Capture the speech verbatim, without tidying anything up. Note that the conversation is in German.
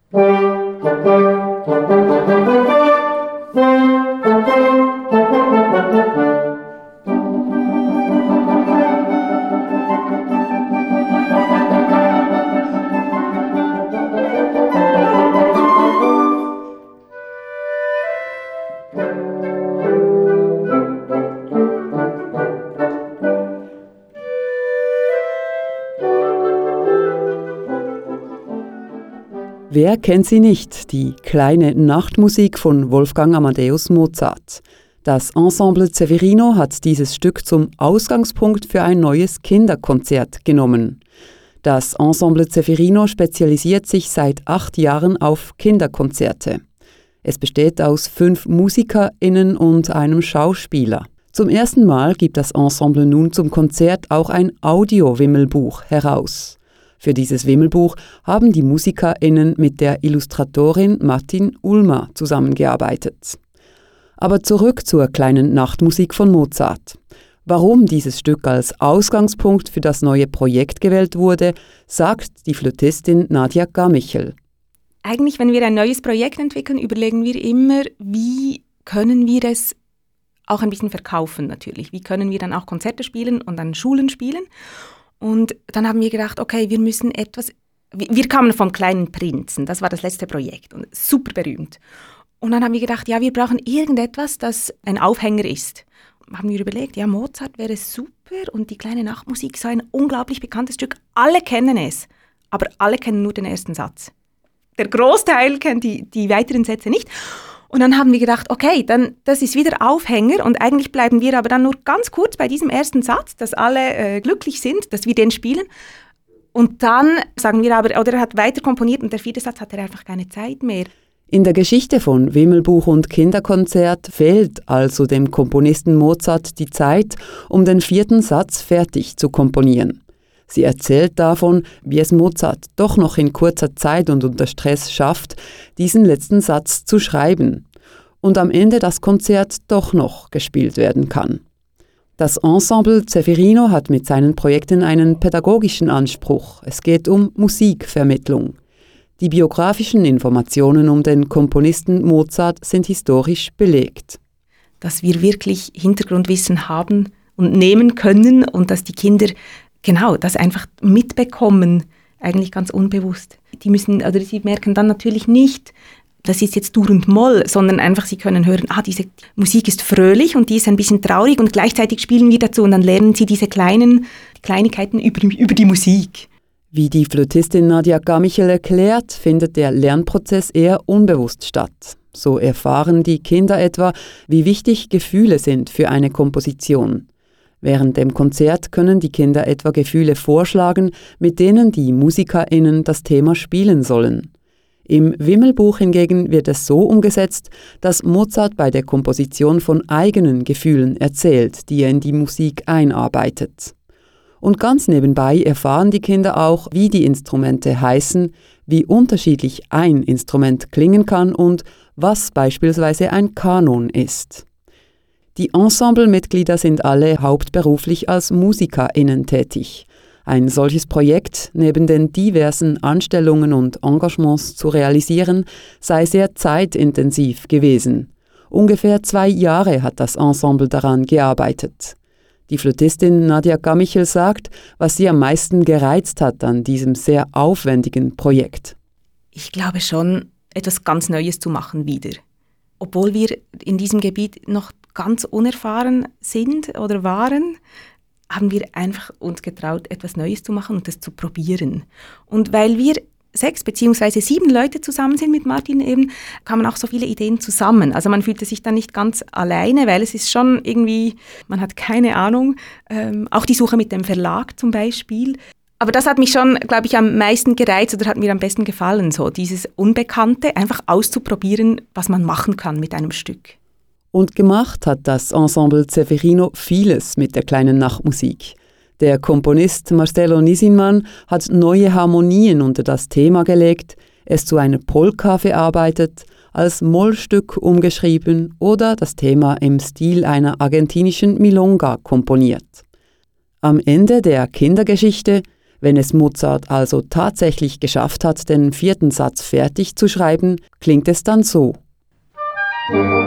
Wer kennt sie nicht, die kleine Nachtmusik von Wolfgang Amadeus Mozart? Das Ensemble Zeferino hat dieses Stück zum Ausgangspunkt für ein neues Kinderkonzert genommen. Das Ensemble Zeferino spezialisiert sich seit acht Jahren auf Kinderkonzerte. Es besteht aus fünf MusikerInnen und einem Schauspieler. Zum ersten Mal gibt das Ensemble nun zum Konzert auch ein Audio-Wimmelbuch heraus. Für dieses Wimmelbuch haben die MusikerInnen mit der Illustratorin Martin Ulmer zusammengearbeitet. Aber zurück zur kleinen Nachtmusik von Mozart. Warum dieses Stück als Ausgangspunkt für das neue Projekt gewählt wurde, sagt die Flötistin Nadia Gamichel. Eigentlich, wenn wir ein neues Projekt entwickeln, überlegen wir immer, wie können wir es auch ein bisschen verkaufen natürlich. Wie können wir dann auch Konzerte spielen und an Schulen spielen? Und dann haben wir gedacht, okay, wir müssen etwas, wir kamen vom Kleinen Prinzen, das war das letzte Projekt und super berühmt. Und dann haben wir gedacht, ja, wir brauchen irgendetwas, das ein Aufhänger ist. Haben wir überlegt, ja, Mozart wäre super und die kleine Nachtmusik ist ein unglaublich bekanntes Stück. Alle kennen es, aber alle kennen nur den ersten Satz. Der Großteil kennt die, die weiteren Sätze nicht. Und dann haben wir gedacht, okay, dann das ist wieder Aufhänger und eigentlich bleiben wir aber dann nur ganz kurz bei diesem ersten Satz, dass alle äh, glücklich sind, dass wir den spielen. Und dann sagen wir aber, oder er hat weiter komponiert und der vierte Satz hat er einfach keine Zeit mehr. In der Geschichte von Wimmelbuch und Kinderkonzert fehlt also dem Komponisten Mozart die Zeit, um den vierten Satz fertig zu komponieren. Sie erzählt davon, wie es Mozart doch noch in kurzer Zeit und unter Stress schafft, diesen letzten Satz zu schreiben und am Ende das Konzert doch noch gespielt werden kann. Das Ensemble Zeferino hat mit seinen Projekten einen pädagogischen Anspruch. Es geht um Musikvermittlung. Die biografischen Informationen um den Komponisten Mozart sind historisch belegt. Dass wir wirklich Hintergrundwissen haben und nehmen können und dass die Kinder genau, das einfach mitbekommen, eigentlich ganz unbewusst. Die müssen, oder sie merken dann natürlich nicht, das ist jetzt Dur und Moll, sondern einfach, sie können hören, ah, diese Musik ist fröhlich und die ist ein bisschen traurig und gleichzeitig spielen wir dazu und dann lernen sie diese kleinen Kleinigkeiten über, über die Musik. Wie die Flötistin Nadia Gamichel erklärt, findet der Lernprozess eher unbewusst statt. So erfahren die Kinder etwa, wie wichtig Gefühle sind für eine Komposition. Während dem Konzert können die Kinder etwa Gefühle vorschlagen, mit denen die MusikerInnen das Thema spielen sollen. Im Wimmelbuch hingegen wird es so umgesetzt, dass Mozart bei der Komposition von eigenen Gefühlen erzählt, die er in die Musik einarbeitet. Und ganz nebenbei erfahren die Kinder auch, wie die Instrumente heißen, wie unterschiedlich ein Instrument klingen kann und was beispielsweise ein Kanon ist. Die Ensemblemitglieder sind alle hauptberuflich als MusikerInnen tätig. Ein solches Projekt, neben den diversen Anstellungen und Engagements zu realisieren, sei sehr zeitintensiv gewesen. Ungefähr zwei Jahre hat das Ensemble daran gearbeitet. Die Flötistin Nadia Gamichel sagt, was sie am meisten gereizt hat an diesem sehr aufwendigen Projekt. Ich glaube schon, etwas ganz Neues zu machen wieder. Obwohl wir in diesem Gebiet noch ganz unerfahren sind oder waren, haben wir einfach uns getraut, etwas Neues zu machen und das zu probieren. Und weil wir sechs beziehungsweise sieben Leute zusammen sind mit Martin eben, kamen auch so viele Ideen zusammen. Also man fühlte sich dann nicht ganz alleine, weil es ist schon irgendwie, man hat keine Ahnung, ähm, auch die Suche mit dem Verlag zum Beispiel. Aber das hat mich schon, glaube ich, am meisten gereizt oder hat mir am besten gefallen, so dieses Unbekannte, einfach auszuprobieren, was man machen kann mit einem Stück. Und gemacht hat das Ensemble Zeferino vieles mit der kleinen Nachtmusik. Der Komponist Marcello Nisinman hat neue Harmonien unter das Thema gelegt, es zu einer Polka verarbeitet, als Mollstück umgeschrieben oder das Thema im Stil einer argentinischen Milonga komponiert. Am Ende der Kindergeschichte Wenn es Mozart also tatsächlich geschafft hat, den vierten Satz fertig zu schreiben, klingt es dann so.